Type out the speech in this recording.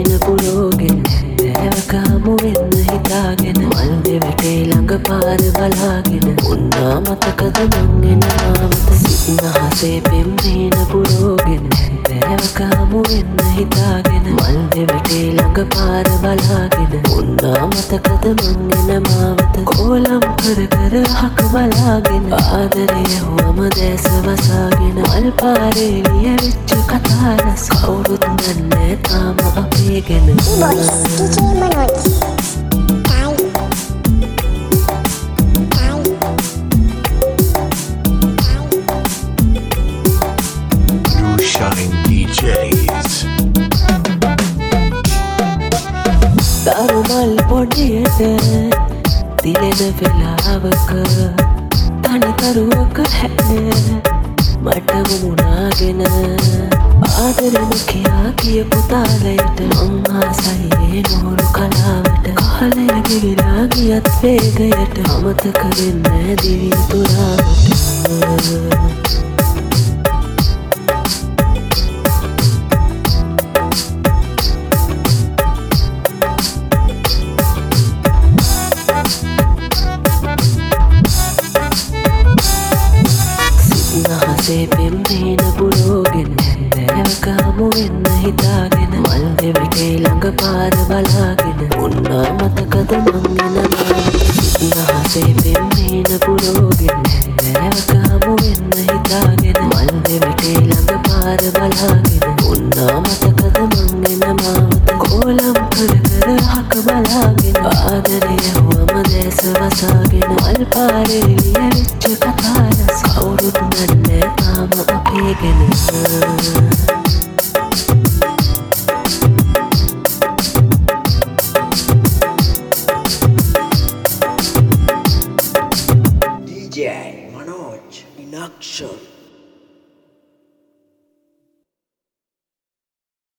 පේන පුරෝගෙන දැවකාමු වෙන්න හිතාගෙන මල් දෙවටේ ළඟ පාර බලාගෙන උන්නා මතකද මං එන මාවත සිත්නහසේ පෙම්මේන පුරෝගෙන දැවකාමු වෙන්න හිතාගෙන මල් දෙවටේ ළඟ පාර බලාගෙන උන්නා මතකද මං එන මාවත කෝලම් කර කර අහක බලාගෙන ආදරය හුවම දැස වසාගෙන මල් පාරේ ලියවිච්ච කතාරස් කවුරුත් දන්නේ තාම අපේ ගැන Blue Shine DJs. දරුමල් පොඩියට දිලෙන වෙලාවක තනිකරුවක හැන මට වුණාගෙන ආදරෙන කියා කියපු තාලයට මං ආසයියේ නෝරු කලාවට කාලය ගෙවිලා ගියත් වේගයට අමතක වෙන්නේ දිවි තුරාවට නහසේ පෙම්මේන පුරෝගෙන දැවකාමු වෙන්න හිතාගෙන මල් දෙවටේ ළඟ පාර බලාගෙන උන්නා මතකද මං එන මාවත නහසේ පෙම්මේන පුරෝගෙන දැවකාමු වෙන්න හිතාගෙන මල් දෙවටේ ළඟ පාර බලාගෙන උන්නා මතකද මං එන මාවත කෝලම් කර කර අහක බලාගෙන ආදරය හුවම දැස වසාගෙන මල් පාරේ ලියවිච්ච කතාරස් කවුරුත් දන්නේ තාම අපේ ගැන DJ Manoj in action.